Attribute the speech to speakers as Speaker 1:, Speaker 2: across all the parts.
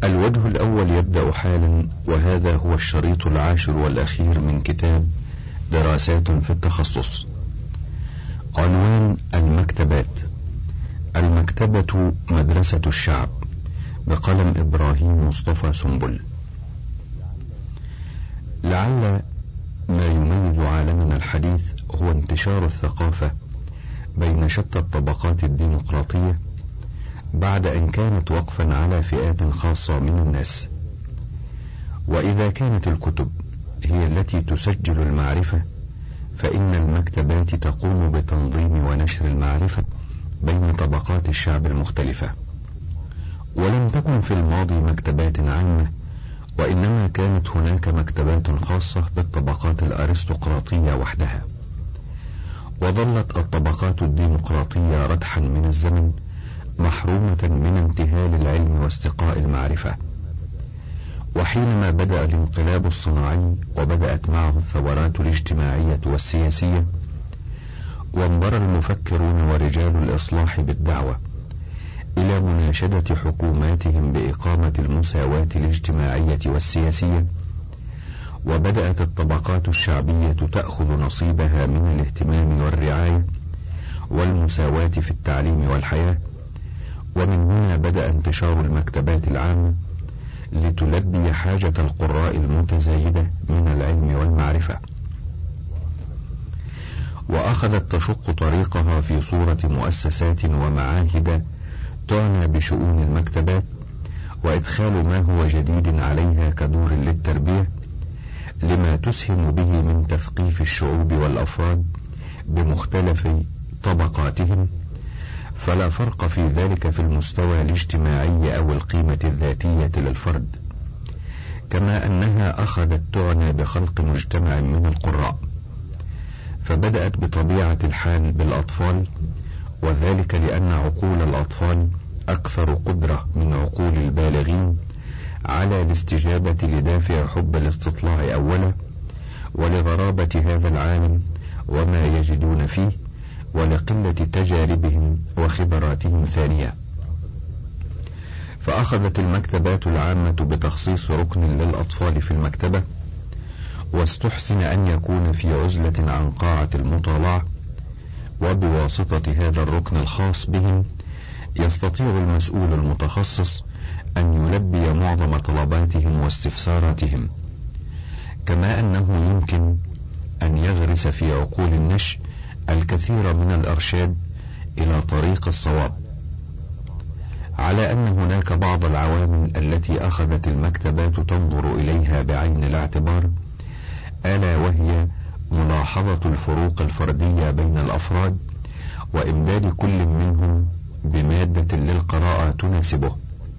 Speaker 1: الوجه الأول يبدأ حالا، وهذا هو الشريط 10 والأخير من كتاب دراسات في التخصص. عنوان: المكتبات. المكتبة مدرسة الشعب، بقلم إبراهيم مصطفى سنبل. لعل ما يميز عالمنا الحديث هو انتشار الثقافة بين شتى الطبقات الديمقراطية، بعد أن كانت وقفا على فئات خاصة من الناس. وإذا كانت الكتب هي التي تسجل المعرفة، فإن المكتبات تقوم بتنظيم ونشر المعرفة بين طبقات الشعب المختلفة. ولم تكن في الماضي مكتبات عامة، وإنما كانت هناك مكتبات خاصة بالطبقات الأرستقراطية وحدها. وظلت الطبقات الديمقراطية ردحا من الزمن محرومة من امتهال العلم واستقاء المعرفة. وحينما بدأ الانقلاب الصناعي وبدأت معه الثورات الاجتماعية والسياسية، وانبر المفكرون ورجال الإصلاح بالدعوة إلى مناشدة حكوماتهم بإقامة المساواة الاجتماعية والسياسية، وبدأت الطبقات الشعبية تأخذ نصيبها من الاهتمام والرعاية والمساواة في التعليم والحياة. ومن هنا بدأ انتشار المكتبات العامة لتلبي حاجة القراء المتزايدة من العلم والمعرفة، وأخذت تشق طريقها في صورة مؤسسات ومعاهد تعنى بشؤون المكتبات، وإدخال ما هو جديد عليها كدور للتربية، لما تسهم به من تثقيف الشعوب والأفراد بمختلف طبقاتهم، فلا فرق في ذلك في المستوى الاجتماعي أو القيمة الذاتية للفرد، كما أنها أخذت تعنى بخلق مجتمع من القراء. فبدأت بطبيعة الحال بالأطفال، وذلك لأن عقول الأطفال أكثر قدرة من عقول البالغين على الاستجابة لدافع حب الاستطلاع أولا، ولغرابة هذا العالم وما يجدون فيه، ولقلة تجاربهم وخبراتهم ثانية. فأخذت المكتبات العامة بتخصيص ركن للأطفال في المكتبة، واستحسن أن يكون في عزلة عن قاعة المطالعة، وبواسطة هذا الركن الخاص بهم يستطيع المسؤول المتخصص أن يلبي معظم طلباتهم واستفساراتهم، كما أنه يمكن أن يغرس في عقول النشء الكثير من الإرشاد إلى طريق الصواب، على أن هناك بعض العوامل التي أخذت المكتبات تنظر إليها بعين الاعتبار، ألا وهي ملاحظة الفروق الفردية بين الأفراد، وإمداد كل منهم بمادة للقراءة تناسبه.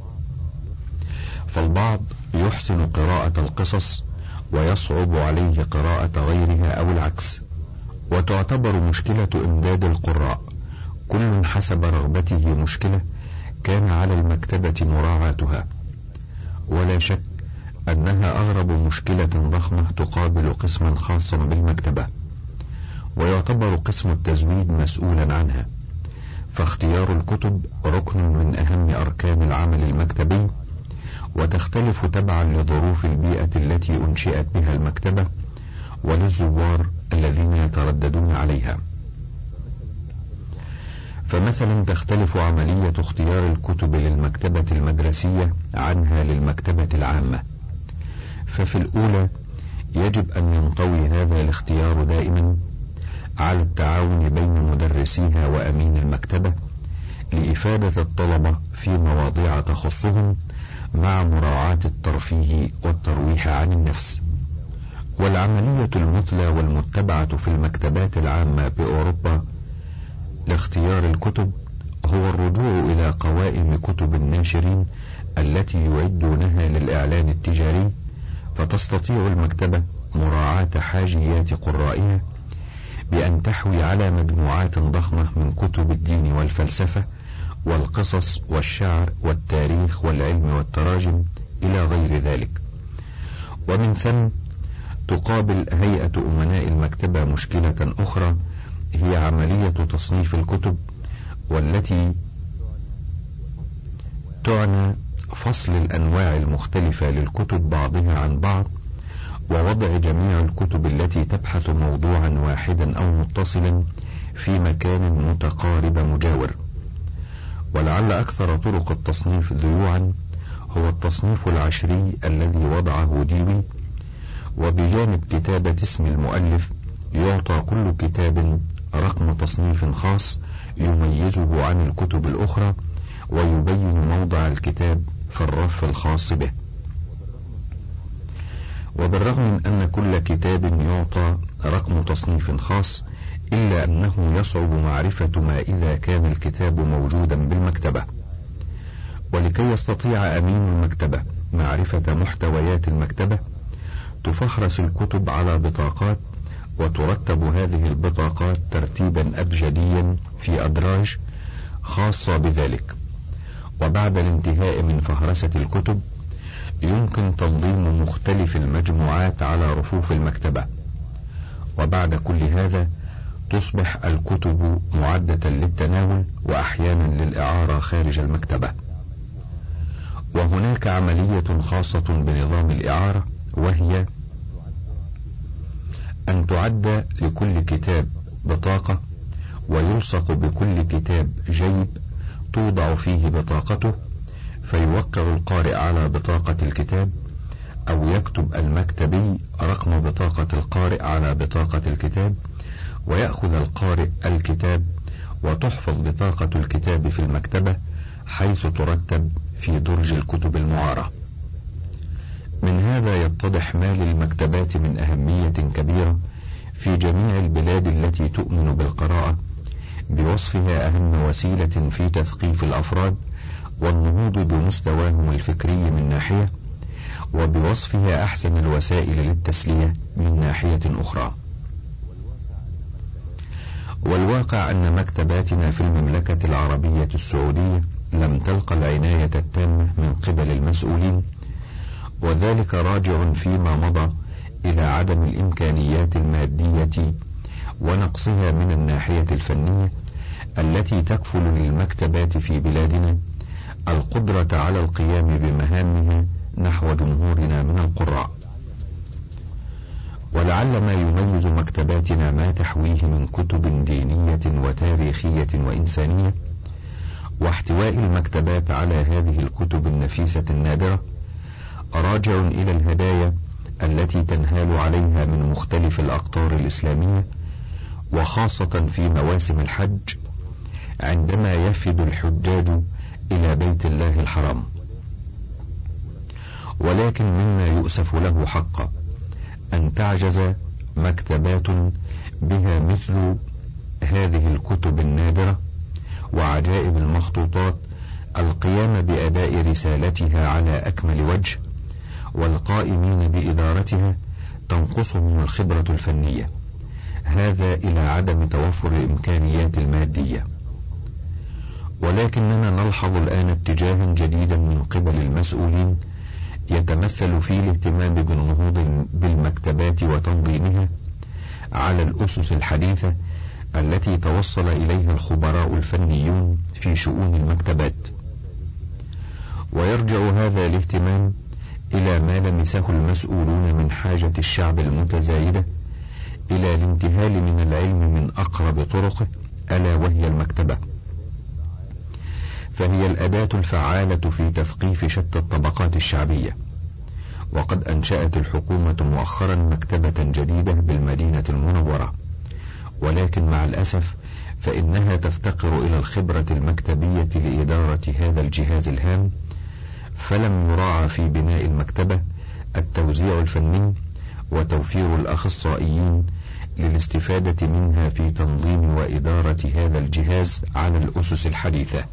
Speaker 1: فالبعض يحسن قراءة القصص ويصعب عليه قراءة غيرها أو العكس، وتعتبر مشكلة إمداد القراء كل حسب رغبته مشكلة كان على المكتبة مراعاتها. ولا شك أنها أغرب مشكلة ضخمة تقابل قسما خاصا بالمكتبة، ويعتبر قسم التزويد مسؤولا عنها. فاختيار الكتب ركن من أهم أركان العمل المكتبي، وتختلف تبعا لظروف البيئة التي أنشئت بها المكتبة وللزوار الذين يترددون عليها. فمثلا تختلف عملية اختيار الكتب للمكتبة المدرسية عنها للمكتبة العامة. ففي الأولى يجب أن ينطوي هذا الاختيار دائما على التعاون بين مدرسيها وأمين المكتبة لإفادة الطلبة في مواضيع تخصهم، مع مراعاة الترفيه والترويح عن النفس. والعملية المثلى والمتبعة في المكتبات العامة بأوروبا لاختيار الكتب هو الرجوع إلى قوائم كتب الناشرين التي يعدونها للإعلان التجاري، فتستطيع المكتبة مراعاة حاجيات قرائها بأن تحوي على مجموعات ضخمة من كتب الدين والفلسفة والقصص والشعر والتاريخ والعلم والتراجم إلى غير ذلك. ومن ثم تقابل هيئة أمناء المكتبة مشكلة أخرى، هي عملية تصنيف الكتب، والتي تعنى فصل الأنواع المختلفة للكتب بعضها عن بعض، ووضع جميع الكتب التي تبحث موضوعا واحدا أو متصلا في مكان متقارب مجاور. ولعل أكثر طرق التصنيف ذيوعا هو التصنيف العشري الذي وضعه ديوي، وبجانب كتابة اسم المؤلف يعطى كل كتاب رقم تصنيف خاص يميزه عن الكتب الأخرى ويبين موضع الكتاب في الرف الخاص به. وبالرغم من أن كل كتاب يعطى رقم تصنيف خاص، إلا أنه يصعب معرفة ما إذا كان الكتاب موجودا بالمكتبة. ولكي يستطيع أمين المكتبة معرفة محتويات المكتبة، تفحرس الكتب على بطاقات، وترتب هذه البطاقات ترتيبا أبجديا في أدراج خاصة بذلك. وبعد الانتهاء من فهرسة الكتب يمكن تنظيم مختلف المجموعات على رفوف المكتبة. وبعد كل هذا تصبح الكتب معدة للتناول وأحيانا للإعارة خارج المكتبة. وهناك عملية خاصة بنظام الإعارة، وهي أن تعد لكل كتاب بطاقة، ويلصق بكل كتاب جيب توضع فيه بطاقته، فيوقع القارئ على بطاقة الكتاب، أو يكتب المكتبي رقم بطاقة القارئ على بطاقة الكتاب، ويأخذ القارئ الكتاب، وتحفظ بطاقة الكتاب في المكتبة حيث ترتب في درج الكتب المعارة. من هذا يتضح ما للمكتبات من أهمية كبيرة في جميع البلاد التي تؤمن بالقراءة، بوصفها أهم وسيلة في تثقيف الأفراد والنهوض بمستواهم الفكري من ناحية، وبوصفها أحسن الوسائل للتسلية من ناحية أخرى. والواقع أن مكتباتنا في المملكة العربية السعودية لم تلقى العناية التامة من قبل المسؤولين، وذلك راجع فيما مضى إلى عدم الإمكانيات المادية ونقصها من الناحية الفنية التي تكفل للمكتبات في بلادنا القدرة على القيام بمهامها نحو جمهورنا من القراء. ولعل ما يميز مكتباتنا ما تحويه من كتب دينية وتاريخية وإنسانية، واحتواء المكتبات على هذه الكتب النفيسة النادرة راجع إلى الهدايا التي تنهال عليها من مختلف الأقطار الإسلامية، وخاصة في مواسم الحج عندما يفد الحجاج إلى بيت الله الحرام. ولكن مما يؤسف له حقا أن تعجز مكتبات بها مثل هذه الكتب النادرة وعجائب المخطوطات القيام بأداء رسالتها على أكمل وجه، والقائمين بإدارتها تنقصهم الخبرة الفنية، هذا إلى عدم توفر الإمكانيات المادية. ولكننا نلحظ الآن اتجاها جديدا من قبل المسؤولين يتمثل في الاهتمام بالنهوض بالمكتبات وتنظيمها على الأسس الحديثة التي توصل إليها الخبراء الفنيون في شؤون المكتبات. ويرجع هذا الاهتمام إلى ما لمسه المسؤولون من حاجة الشعب المتزايدة إلى الانتهال من العلم من أقرب طرقه، ألا وهي المكتبة، فهي الأداة الفعالة في تثقيف شتى الطبقات الشعبية. وقد أنشأت الحكومة مؤخرا مكتبة جديدة بالمدينة المنورة، ولكن مع الأسف فإنها تفتقر إلى الخبرة المكتبية لإدارة هذا الجهاز الهام، فلم يراعى في بناء المكتبة التوزيع الفني وتوفير الأخصائيين للاستفادة منها في تنظيم وإدارة هذا الجهاز على الأسس الحديثة.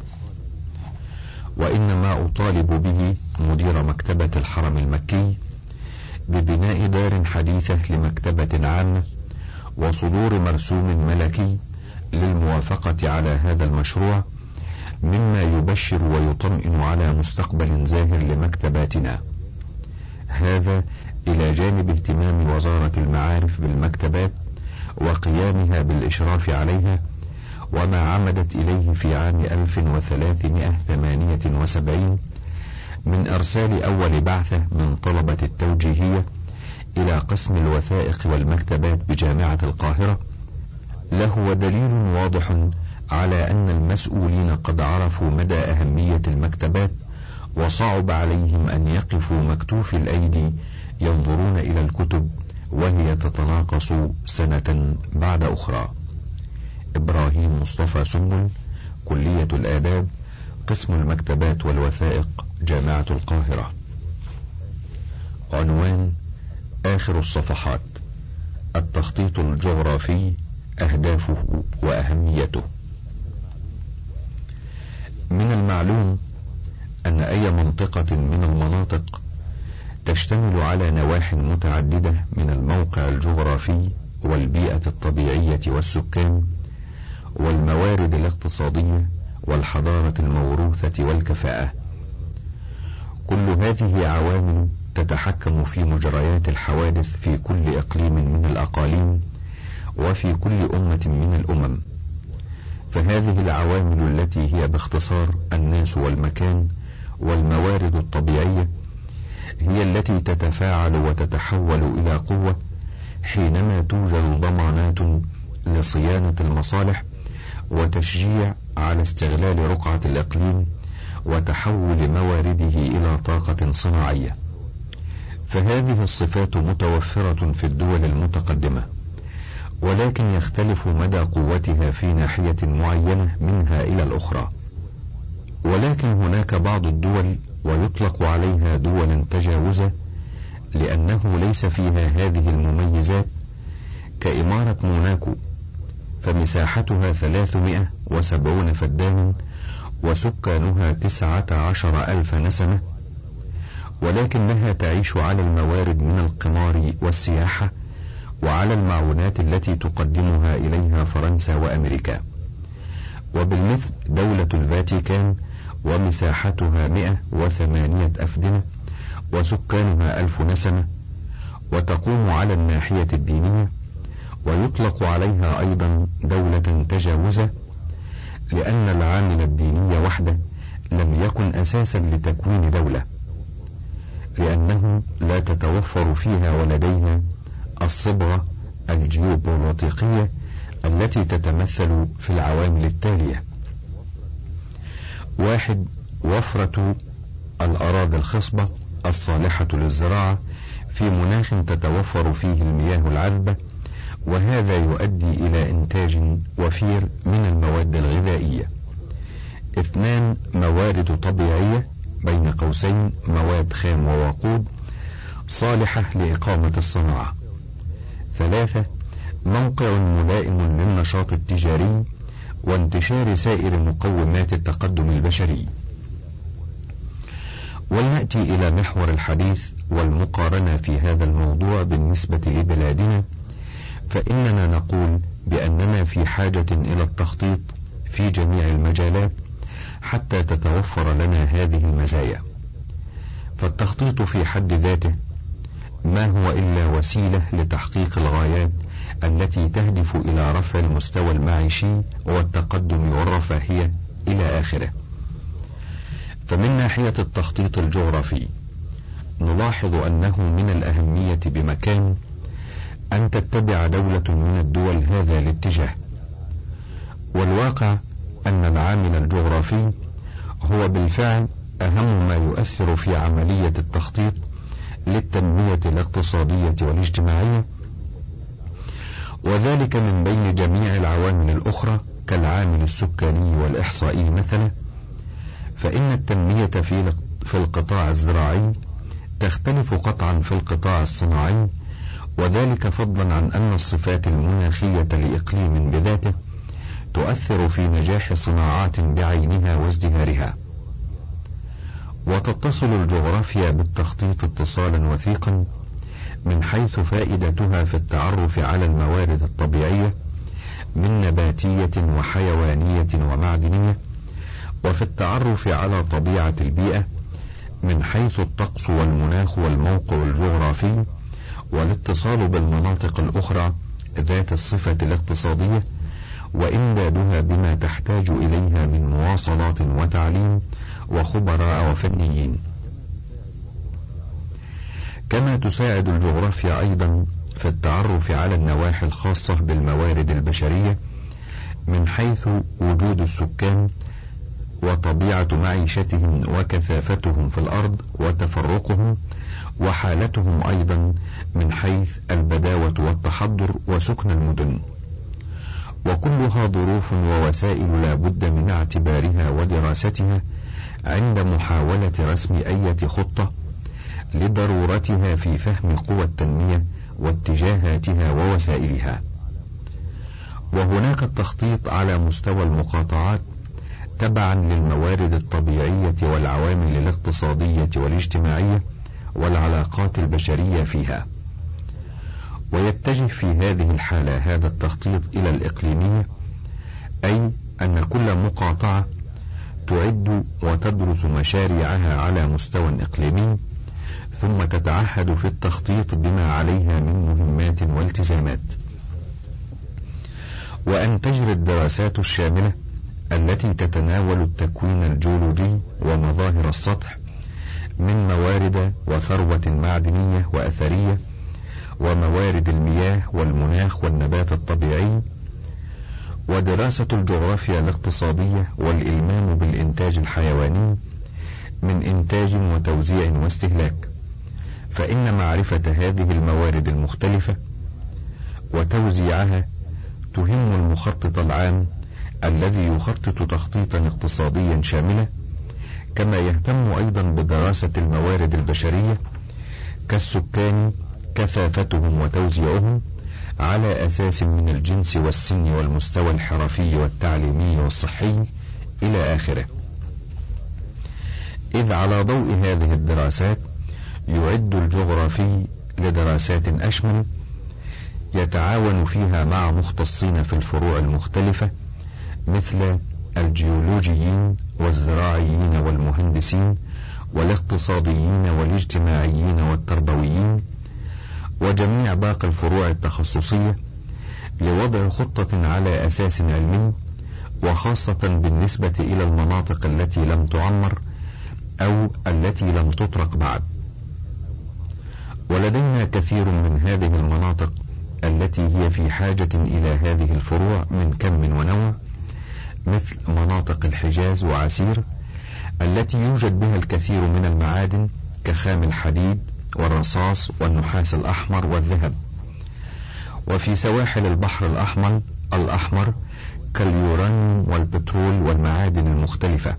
Speaker 1: وإنما أطالب به مدير مكتبة الحرم المكي ببناء دار حديثة لمكتبة عامة وصدور مرسوم ملكي للموافقة على هذا المشروع، مما يبشر ويطمئن على مستقبل زاهر لمكتباتنا، هذا إلى جانب اهتمام وزارة المعارف بالمكتبات وقيامها بالإشراف عليها، وما عمدت إليه في عام 1378 من إرسال أول بعثة من طلبة التوجيهية إلى قسم الوثائق والمكتبات بجامعة القاهرة لهو دليل واضح على أن المسؤولين قد عرفوا مدى أهمية المكتبات، وصعب عليهم أن يقفوا مكتوفي الأيدي ينظرون إلى الكتب وهي تتناقص سنة بعد أخرى. إبراهيم مصطفى سنبل، كلية الآداب، قسم المكتبات والوثائق، جامعة القاهرة. عنوان آخر الصفحات: التخطيط الجغرافي، أهدافه وأهميته. من المعلوم أن أي منطقة من المناطق تشتمل على نواح متعددة من الموقع الجغرافي والبيئة الطبيعية والسكان والموارد الاقتصادية والحضارة الموروثة والكفاءة. كل هذه عوامل تتحكم في مجريات الحوادث في كل إقليم من الأقاليم وفي كل أمة من الأمم. فهذه العوامل التي هي باختصار الناس والمكان والموارد الطبيعية هي التي تتفاعل وتتحول إلى قوة حينما توجد ضمانات لصيانة المصالح وتشجيع على استغلال رقعة الإقليم وتحول موارده إلى طاقة صناعية. فهذه الصفات متوفرة في الدول المتقدمة، ولكن يختلف مدى قوتها في ناحية معينة منها إلى الأخرى. ولكن هناك بعض الدول ويطلق عليها دولا تجاوزة لأنه ليس فيها هذه المميزات، كإمارة موناكو، فمساحتها 370 فدانا وسكانها 19,000 نسمة، ولكنها تعيش على الموارد من القمار والسياحة وعلى المعونات التي تقدمها إليها فرنسا وأمريكا. وبالمثل دولة الفاتيكان ومساحتها 108 أفدنة وسكانها 1000 نسمة، وتقوم على الناحية الدينية، ويطلق عليها أيضا دولة تجاوزة لأن العامل الديني وحده لم يكن أساسا لتكوين دولة، لأنه لا تتوفر فيها ولديها الصبغة الجيوبوليطيقية التي تتمثل في العوامل التالية: 1. وفرة الأراضي الخصبة الصالحة للزراعة في مناخ تتوفر فيه المياه العذبة، وهذا يؤدي إلى إنتاج وفير من المواد الغذائية. 2. موارد طبيعية بين قوسين مواد خام ووقود صالحة لإقامة الصناعة. 3. موقع ملائم للنشاط التجاري وانتشار سائر مقومات التقدم البشري. ولنأتي إلى محور الحديث والمقارنة في هذا الموضوع بالنسبة لبلادنا، فإننا نقول بأننا في حاجة إلى التخطيط في جميع المجالات حتى تتوفر لنا هذه المزايا. فالتخطيط في حد ذاته ما هو إلا وسيلة لتحقيق الغايات التي تهدف إلى رفع المستوى المعيشي والتقدم والرفاهية إلى آخره. فمن ناحية التخطيط الجغرافي نلاحظ أنه من الأهمية بمكان أن تتبع دولة من الدول هذا الاتجاه. والواقع أن العامل الجغرافي هو بالفعل أهم ما يؤثر في عملية التخطيط للتنمية الاقتصادية والاجتماعية، وذلك من بين جميع العوامل الأخرى كالعامل السكاني والإحصائي مثلا. فإن التنمية في القطاع الزراعي تختلف قطعا في القطاع الصناعي، وذلك فضلا عن أن الصفات المناخية لإقليم بذاته تؤثر في نجاح صناعات بعينها وازدهارها. وتتصل الجغرافيا بالتخطيط اتصالا وثيقا من حيث فائدتها في التعرف على الموارد الطبيعية من نباتية وحيوانية ومعدنية، وفي التعرف على طبيعة البيئة من حيث الطقس والمناخ والموقع الجغرافي، والاتصال بالمناطق الأخرى ذات الصفة الاقتصادية وإمدادها بما تحتاج إليها من مواصلات وتعليم وخبراء وفنيين. كما تساعد الجغرافيا أيضا في التعرف على النواحي الخاصة بالموارد البشرية من حيث وجود السكان وطبيعة معيشتهم وكثافتهم في الأرض وتفرقهم، وحالتهم أيضا من حيث البداوة والتحضر وسكن المدن، وكلها ظروف ووسائل لا بد من اعتبارها ودراستها عند محاولة رسم أي خطة لضرورتها في فهم قوى التنمية واتجاهاتها ووسائلها. وهناك التخطيط على مستوى المقاطعات تبعا للموارد الطبيعية والعوامل الاقتصادية والاجتماعية والعلاقات البشرية فيها، ويتجه في هذه الحالة هذا التخطيط إلى الإقليمية، أي أن كل مقاطعة تعد وتدرس مشاريعها على مستوى إقليمي، ثم تتعهد في التخطيط بما عليها من مهمات والتزامات، وأن تجري الدراسات الشاملة التي تتناول التكوين الجيولوجي ومظاهر السطح من موارد وثروة معدنية وأثرية وموارد المياه والمناخ والنبات الطبيعي، ودراسة الجغرافيا الاقتصادية والإلمام بالإنتاج الحيواني من إنتاج وتوزيع واستهلاك، فإن معرفة هذه الموارد المختلفة وتوزيعها تهم المخطط العام الذي يخطط تخطيطا اقتصاديا شاملا، كما يهتم أيضا بدراسة الموارد البشرية كالسكان كثافتهم وتوزيعهم على أساس من الجنس والسن والمستوى الحرفي والتعليمي والصحي إلى آخره. إذ على ضوء هذه الدراسات يعد الجغرافي لدراسات أشمل يتعاون فيها مع مختصين في الفروع المختلفة مثل الجيولوجيين والزراعيين والمهندسين والاقتصاديين والاجتماعيين والتربويين وجميع باقي الفروع التخصصية، لوضع خطة على أساس علمي، وخاصة بالنسبة إلى المناطق التي لم تعمر أو التي لم تطرق بعد. ولدينا كثير من هذه المناطق التي هي في حاجة إلى هذه الفروع من كم ونوع، مثل مناطق الحجاز وعسير التي يوجد بها الكثير من المعادن كخام الحديد والرصاص والنحاس الأحمر والذهب، وفي سواحل البحر الأحمر كاليورانيوم والبترول والمعادن المختلفة،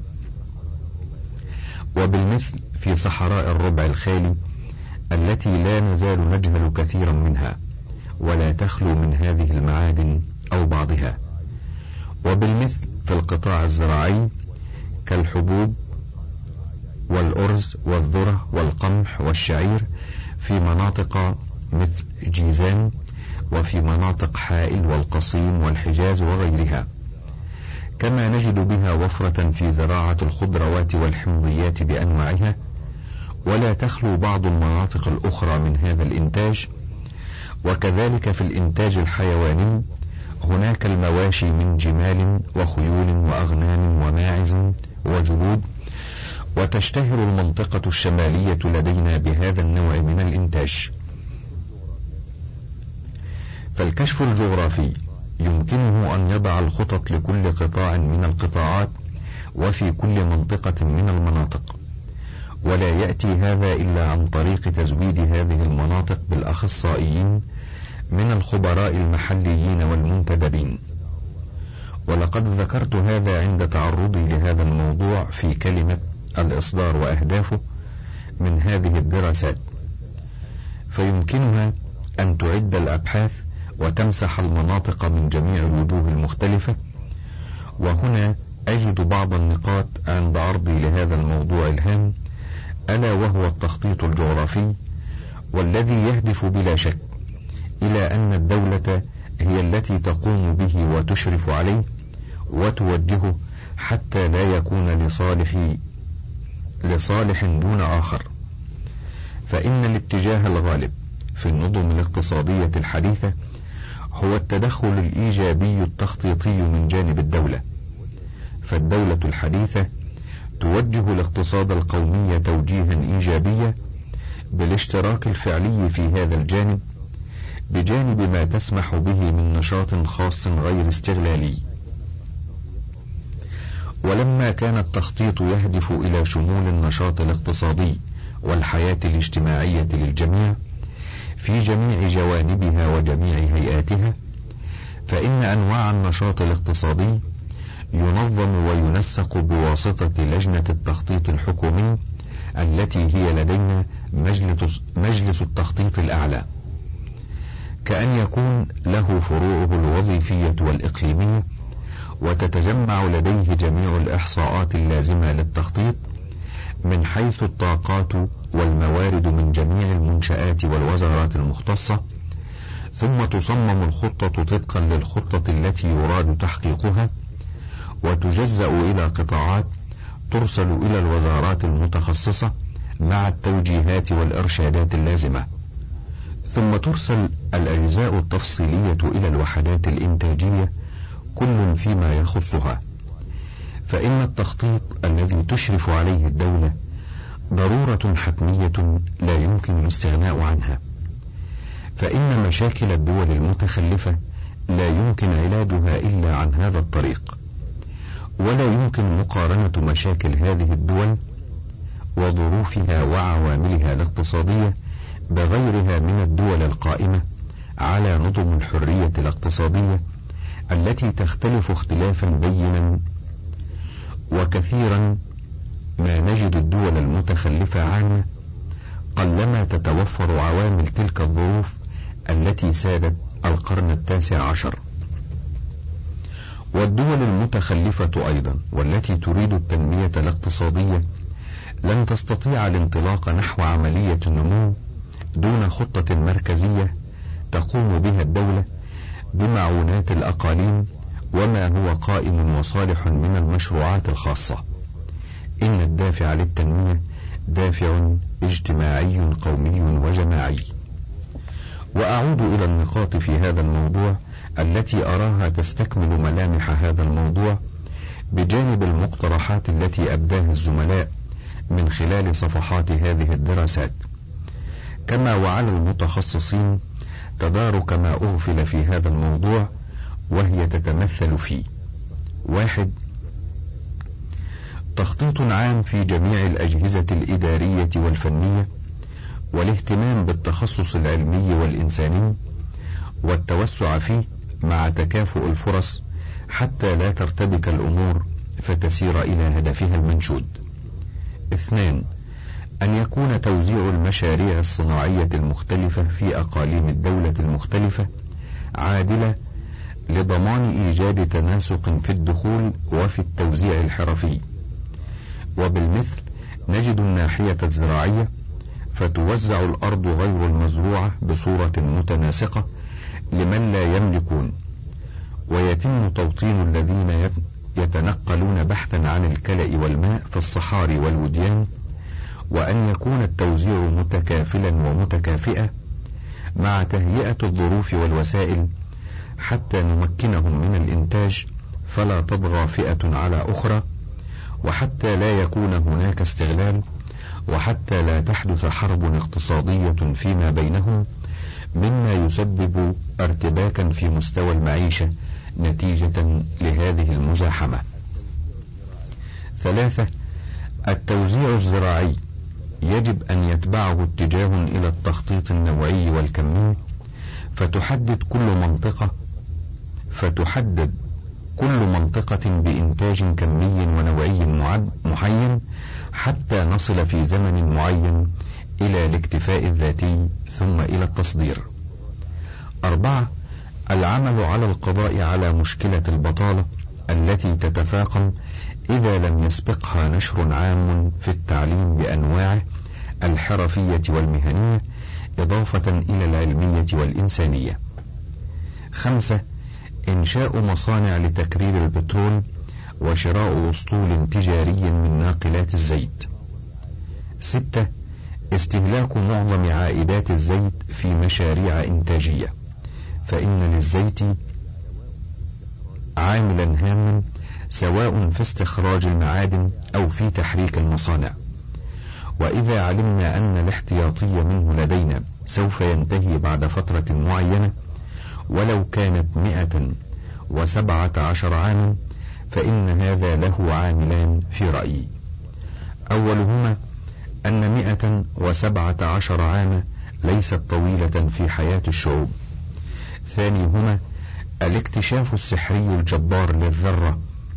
Speaker 1: وبالمثل في صحراء الربع الخالي التي لا نزال نجهل كثيرا منها ولا تخلو من هذه المعادن أو بعضها، وبالمثل في القطاع الزراعي كالحبوب والأرز والذرة والقمح والشعير في مناطق مثل جيزان، وفي مناطق حائل والقصيم والحجاز وغيرها، كما نجد بها وفرة في زراعة الخضروات والحمضيات بأنواعها، ولا تخلو بعض المناطق الأخرى من هذا الإنتاج. وكذلك في الإنتاج الحيواني هناك المواشي من جمال وخيول وأغنام وماعز وجلود، وتشتهر المنطقة الشمالية لدينا بهذا النوع من الإنتاج. فالكشف الجغرافي يمكنه أن يضع الخطط لكل قطاع من القطاعات وفي كل منطقة من المناطق، ولا يأتي هذا إلا عن طريق تزويد هذه المناطق بالأخصائيين من الخبراء المحليين والمنتدبين. ولقد ذكرت هذا عند تعرضي لهذا الموضوع في كلمة الإصدار وأهدافه من هذه الدراسات، فيمكنها أن تعد الأبحاث وتمسح المناطق من جميع الوجوه المختلفة. وهنا أجد بعض النقاط عند عرضي لهذا الموضوع الهام، ألا وهو التخطيط الجغرافي، والذي يهدف بلا شك إلى أن الدولة هي التي تقوم به وتشرف عليه وتوجهه حتى لا يكون لصالح دون آخر. فإن الاتجاه الغالب في النظم الاقتصادية الحديثة هو التدخل الإيجابي التخطيطي من جانب الدولة، فالدولة الحديثة توجه الاقتصاد القومي توجيها إيجابيا بالاشتراك الفعلي في هذا الجانب، بجانب ما تسمح به من نشاط خاص غير استغلالي. ولما كان التخطيط يهدف إلى شمول النشاط الاقتصادي والحياة الاجتماعية للجميع في جميع جوانبها وجميع هيئاتها، فإن أنواع النشاط الاقتصادي ينظم وينسق بواسطة لجنة التخطيط الحكومي التي هي لدينا مجلس التخطيط الأعلى، كأن يكون له فروعه الوظيفية والإقليمية، وتتجمع لديه جميع الإحصاءات اللازمة للتخطيط من حيث الطاقات والموارد من جميع المنشآت والوزارات المختصة، ثم تصمم الخطة طبقا للخطة التي يراد تحقيقها، وتجزأ إلى قطاعات ترسل إلى الوزارات المتخصصة مع التوجيهات والإرشادات اللازمة، ثم ترسل الأجزاء التفصيلية إلى الوحدات الإنتاجية كل فيما يخصها. فإن التخطيط الذي تشرف عليه الدولة ضرورة حتمية لا يمكن الاستغناء عنها، فإن مشاكل الدول المتخلفة لا يمكن علاجها إلا عن هذا الطريق، ولا يمكن مقارنة مشاكل هذه الدول وظروفها وعواملها الاقتصادية بغيرها من الدول القائمة على نظم الحرية الاقتصادية التي تختلف اختلافا بينا. وكثيرا ما نجد الدول المتخلفة عامة قلما تتوفر عوامل تلك الظروف التي سادت القرن ال19. والدول المتخلفة أيضا والتي تريد التنمية الاقتصادية لن تستطيع الانطلاق نحو عملية النمو دون خطة مركزية تقوم بها الدولة بمعونات الأقاليم وما هو قائم وصالح من المشروعات الخاصة. إن الدافع للتنمية دافع اجتماعي قومي وجماعي. وأعود إلى النقاط في هذا الموضوع التي أراها تستكمل ملامح هذا الموضوع بجانب المقترحات التي أبداها الزملاء من خلال صفحات هذه الدراسات، كما وعلى المتخصصين تدارك ما أغفل في هذا الموضوع، وهي تتمثل في: 1. تخطيط عام في جميع الأجهزة الإدارية والفنية، والاهتمام بالتخصص العلمي والإنساني والتوسع فيه مع تكافؤ الفرص حتى لا ترتبك الأمور فتسير إلى هدفها المنشود. 2. أن يكون توزيع المشاريع الصناعية المختلفة في أقاليم الدولة المختلفة عادلة لضمان إيجاد تناسق في الدخول وفي التوزيع الحرفي. وبالمثل نجد الناحية الزراعية فتوزع الأرض غير المزروعة بصورة متناسقة لمن لا يملكون، ويتم توطين الذين يتنقلون بحثا عن الكلأ والماء في الصحاري والوديان، وأن يكون التوزيع متكافلا ومتكافئا مع تهيئة الظروف والوسائل حتى نمكنهم من الإنتاج فلا تطغى فئة على أخرى، وحتى لا يكون هناك استغلال، وحتى لا تحدث حرب اقتصادية فيما بينهم مما يسبب ارتباكا في مستوى المعيشة نتيجة لهذه المزاحمة. 3. التوزيع الزراعي يجب أن يتبعه اتجاه إلى التخطيط النوعي والكمي، فتحدد كل منطقة بإنتاج كمي ونوعي محين حتى نصل في زمن معين إلى الاكتفاء الذاتي ثم إلى التصدير. 4. العمل على القضاء على مشكلة البطالة التي تتفاقم إذا لم يسبقها نشر عام في التعليم بأنواعه الحرفية والمهنية إضافة إلى العلمية والإنسانية. 5. إنشاء مصانع لتكرير البترول وشراء أسطول تجاري من ناقلات الزيت. 6. استهلاك معظم عائدات الزيت في مشاريع إنتاجية، فإن للزيت عاملا هاما سواء في استخراج المعادن أو في تحريك المصانع. وإذا علمنا أن الاحتياطي منه لدينا سوف ينتهي بعد فترة معينة ولو كانت 117 عاما، فإن هذا له عاملان في رأيي. أولهما أن 117 عاما ليست طويلة في حياة الشعوب. ثانيهما الاكتشاف السحري الجبار للذرة،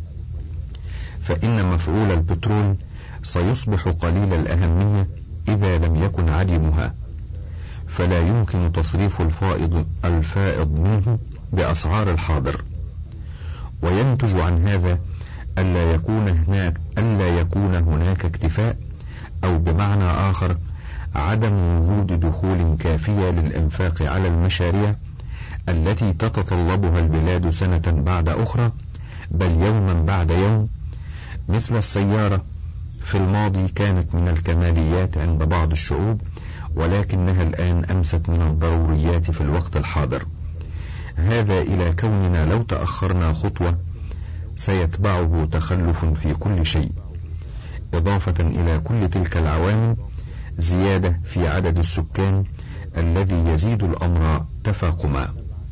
Speaker 1: فإن مفعول البترول سيصبح قليل الأهمية إذا لم يكن عدمها، فلا يمكن تصريف الفائض منه بأسعار الحاضر. وينتج عن هذا ألا يكون هناك اكتفاء، أو بمعنى آخر عدم وجود دخول كافية للإنفاق على المشاريع التي تتطلبها البلاد سنة بعد أخرى، بل يوما بعد يوم. مثل السيارة في الماضي كانت من الكماليات عند بعض الشعوب، ولكنها الآن أمست من الضروريات في الوقت الحاضر. هذا إلى كوننا لو تأخرنا خطوة سيتبعه تخلف في كل شيء، إضافة إلى كل تلك العوامل زيادة في عدد السكان الذي يزيد الأمر تفاقما.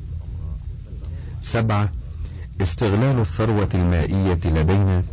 Speaker 1: 7. استغلال الثروة المائية لدينا.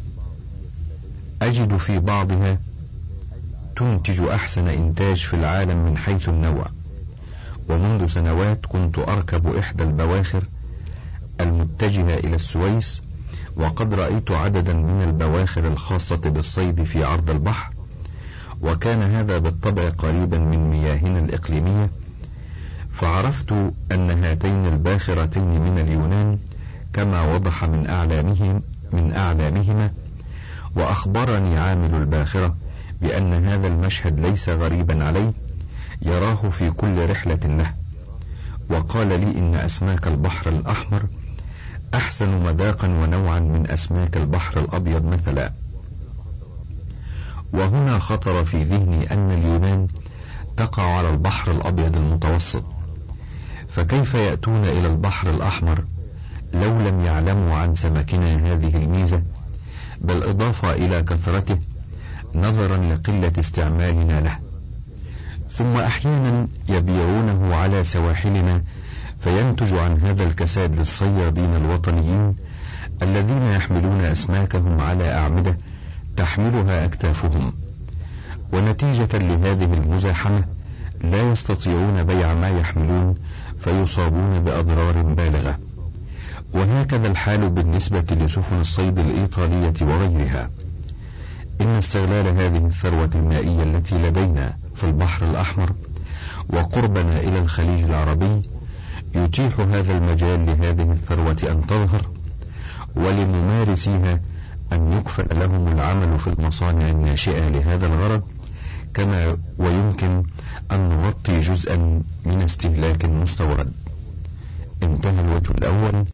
Speaker 1: أجد في بعضها تنتج أحسن إنتاج في العالم من حيث النوع. ومنذ سنوات كنت أركب إحدى البواخر المتجهة إلى السويس، وقد رأيت عددا من البواخر الخاصة بالصيد في عرض البحر، وكان هذا بالطبع قريبا من مياهنا الإقليمية، فعرفت أن هاتين الباخرتين من اليونان كما وضح من أعلامهما. وأخبرني عامل الباخرة بأن هذا المشهد ليس غريبا عليه، يراه في كل رحلة له، وقال لي إن أسماك البحر الأحمر أحسن مذاقا ونوعا من أسماك البحر الأبيض مثلا. وهنا خطر في ذهني أن اليونان تقع على البحر الأبيض المتوسط، فكيف يأتون إلى البحر الأحمر لو لم يعلموا عن سمكنا هذه الميزة، بالإضافة إلى كثرته نظرا لقلة استعمالنا له. ثم أحيانا يبيعونه على سواحلنا، فينتج عن هذا الكساد للصيادين الوطنيين الذين يحملون أسماكهم على أعمدة تحملها أكتافهم، ونتيجة لهذه المزاحمة لا يستطيعون بيع ما يحملون فيصابون بأضرار بالغة. وهكذا الحال بالنسبة لسفن الصيد الإيطالية وغيرها. إن استغلال هذه الثروة المائية التي لدينا في البحر الأحمر وقربنا إلى الخليج العربي يتيح هذا المجال لهذه الثروة أن تظهر، ولممارسيها أن يكفل لهم العمل في المصانع الناشئة لهذا الغرض، كما ويمكن أن نغطي جزءا من استهلاك مستورد. انتهى الوجه الأول.